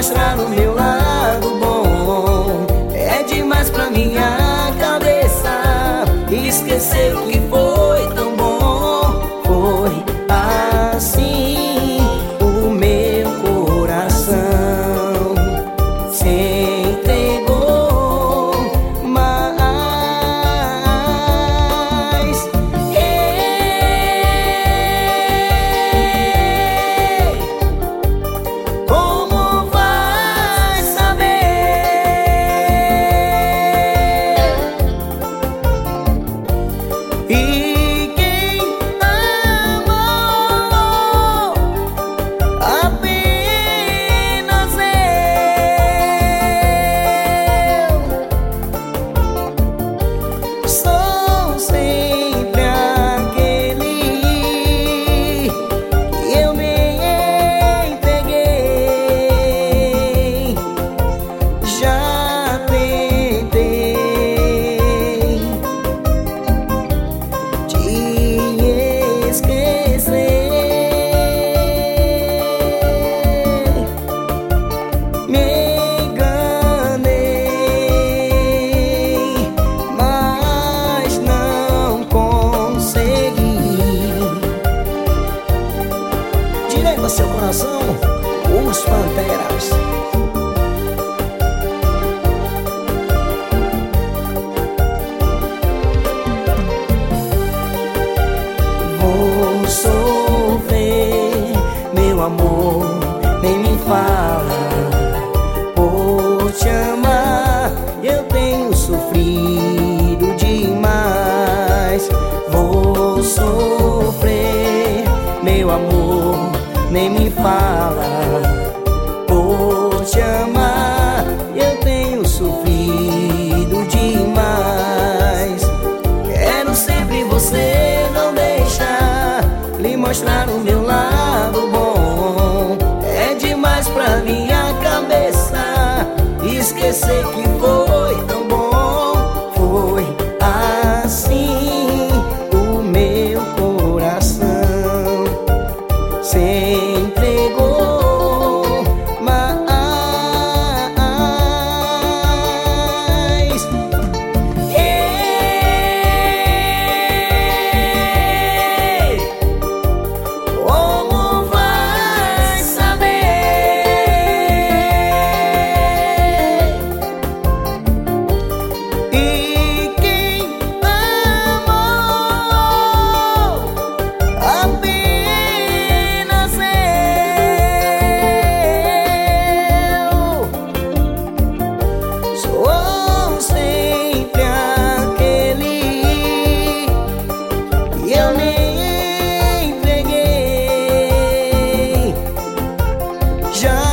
mostrar o meu lado bom. É demais pra minha cabeça esquecer o que foi tão bom. Foi assim, o meu coração se entregou, mas como vai saber? E quem amou apenas eu, sou sempre aquele que eu me entreguei. Já tentei te esquecer, me enganei, mas não consegui. Direito ao seu coração, os Panteras. Vou sofrer, meu amor, nem me fala. Por te amar, eu tenho sofrido demais. Vou sofrer, meu amor, nem me fala. Por te amar, eu tenho sofrido demais. Quero sempre você, não deixar lhe mostrar o meu lado bom. É demais pra minha cabeça esquecer que foi tão bom. Foi assim, o meu coração se entregou, mas como vai saber? E quem amou apenas eu, sou sempre aquele que eu me entreguei. Já